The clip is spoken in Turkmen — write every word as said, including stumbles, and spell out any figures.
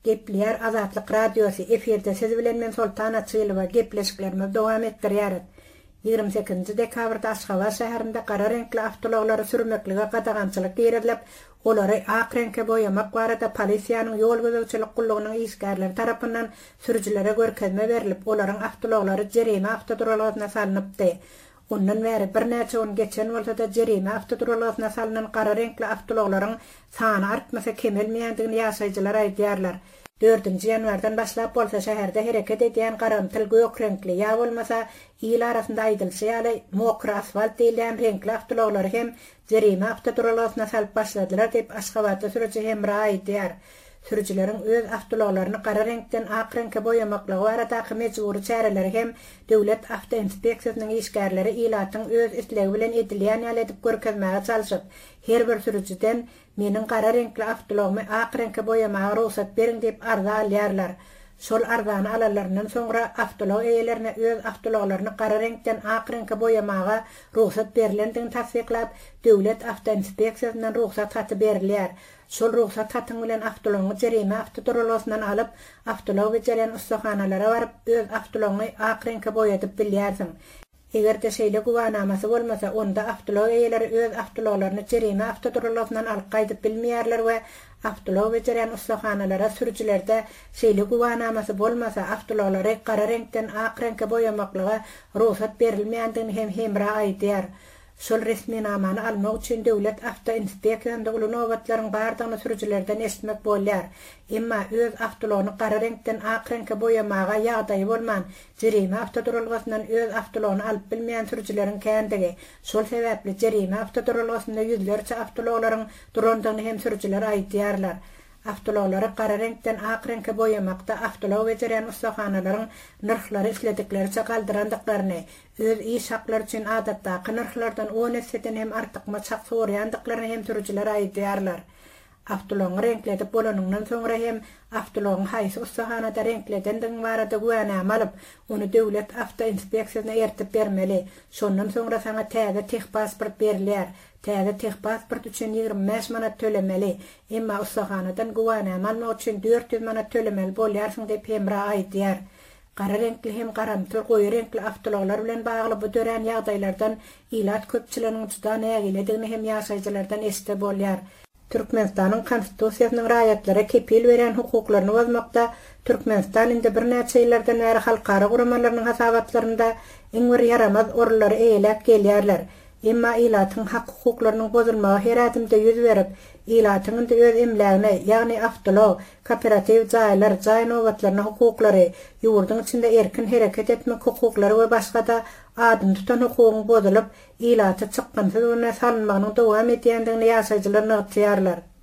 Gepler Azatlyk radiosu efirde siz bilen men Sultan Açylova gepleşiklerimi dowam etdirýär. ýygrimi sekizinji dekabrda Aşgabat şäherinde gara renkli avtologlara sürmeklige gadagançylyk girilip, olary ak reňke boýamak barada polisiýanyň ýol gözegçilik gullygynyň işgärleri tarapyndan sürüjilere görkezme berilip, olaryň avtologlary jerime avtoduralagyna salynapdy. Ondan bäri bir näçe on geçen bolsa-da jerime avtoduralagyna salynan gara renkli avtologlaryň sany artmasa kemelmeýändigini ýaşaýjylar aýdýarlar. dördünji ýanwardan başlap bolsa şäherde hereket edýän garantyl göýek renkli ýa bolmasa ýyl arasynda aýdylşy ýaly mokry asfalt diýilen renkli avtologlary hem jerime avtoduralagyna salyp başladylar diýip Aşgabatda sürüji hemra aýdýar. Sürüjileriň öz avtologlaryny gara renkden ak reňke boýamaklygy barada mejburi çäreleri hem döwlet awtoinspeksiýasynyň işgärleri ilatyň öz islegi bilen edilýän ýaly edip görkezmäge çalyşyp, her bir sürüjiden meniň gara renkli avtologymy ak reňke boýamaga ruhsat beriň diýip arza alýarlar. Şol arzany alalaryndan soňra avtolog eýelerine öz avtologlaryny gara reňkden ak reňke boýamaga ruhsat berilendigini tasdiklap, döwlet awtoinspeksiýasynyň ruhsat haty berilýär. Şol ruhsat hatyň bilen avtology jerime avtoduralagyndan alyp, avtolog bejerýän ustahanalara baryp öz avtologyny ak reňke boýadyp bilýärsiň. Egerde şeýle guwanamasy bolmasa, onda avtolog eýeleri öz avtologlaryny jerime avtoduralagyndan alyp gaýdyp bilmeýärler we avtolog bejerýän ustahanalara sürüjilerde şeýle guwanamasy bolmasa, avtologlary gara reňkden ak reňke boýamaklyga ruhsat berilmeýändigini hem hemra aýdýar. Şol resmi namany almak üçin döwlet awtoinspeksiýasynda uly nowatlaryň bardygyny sürüjilerden esmek bolýar. Emma öz avtologyny gara reňkden ak reňke boýamaga ýagdaýy bolman, jerime avtoduralagyndan öz avtologyny alyp bilmeýän sürüjileriň kändigi. Şol sebäpli jerime avtoduralagynda ýüzlerçe avtologlaryň durandygyny hem sürüjiler aýdýarlar. Avtologlary gara reňkden ak reňke boýamakda avtolog bejerýän ustahanalaryň nyrhlary isledikleri galdyrandyklaryny, öz iş haklary üçin adatdaky nyrhlardan on eseden hem artykma çak soraýandyklaryny hem sürüjiler aýdýarlar. Avtologyny reňkledip bolanyndan soňra hem avtologyň haýsy ustahanada reňkledendiň barada güwänäme alyp, onu döwlet awtoinspeksiýasyna ertip bermeli. Şondan soňra saňa täze tek pasport berilýär. Täze tek pasport üçin ýygrimi beş manat tölemeli. Emma ustahanadan güwänäme almak üçin dört yüz manat tölemeli bolýarsyň diýip hemra aýdýar. Gara reňkli hem garamtyl goýy reňkli avtologlar bilen bagly bu dören ýagdaýlardan ilat köpçüliginiň juda nägiledigini hem ýaşaýjylardan esde bolýar. Türkmenistanyň konstitusiýasynyň raýatlary kepil beren hukuklaryny bozmakda, Türkmenistan indi bir näçe ýyllardan bäri halkara guramalarynyň hasabatlarynda iň bir yaramaz orulary eýelip gelýärler. Emma ilatyň hak hukuklarynyň bozulmagy her adymda ýüz berip, ilatyň öz emlegine, ýagny avtolog, kooperativ jaýlar, jaý nowatlarynyň hukuklary, ýurduň içinde erkin hereket etmek hukuklary we başga da adym tutan hukugyň bozulup, ilaty çykgynsyz we salynmagynyň dowam edýändigini ýaşaýjylar nygtýarlar.